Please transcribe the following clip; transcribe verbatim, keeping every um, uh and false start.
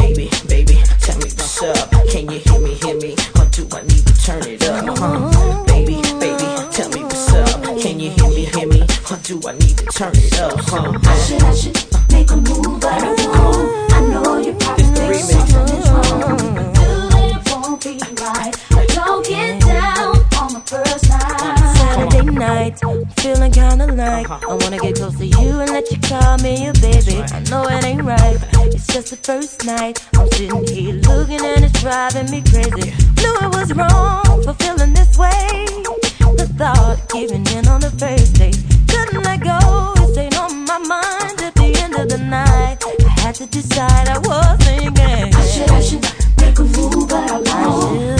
baby, baby, tell me what's up. Can you hear me, hear me, or do I need to turn it up? Uh-huh. Baby, baby, tell me what's up. Can you hear me, hear me, or do I need to turn it up? Huh? I should, I should make a move, but I won't. I know you probably think something is wrong. Feel it won't be right. I don't get down on my first night. Saturday night, feeling kinda like I wanna get close to you and let you call me your baby. I know it ain't right, it's just the first night. I'm sitting here looking and it's driving me crazy. Knew it was wrong for feeling this way. The thought of giving in on the first date, couldn't let go, it stayed on my mind at the end of the night. I had to decide, I was thinking I should, I should make a move, but I won't.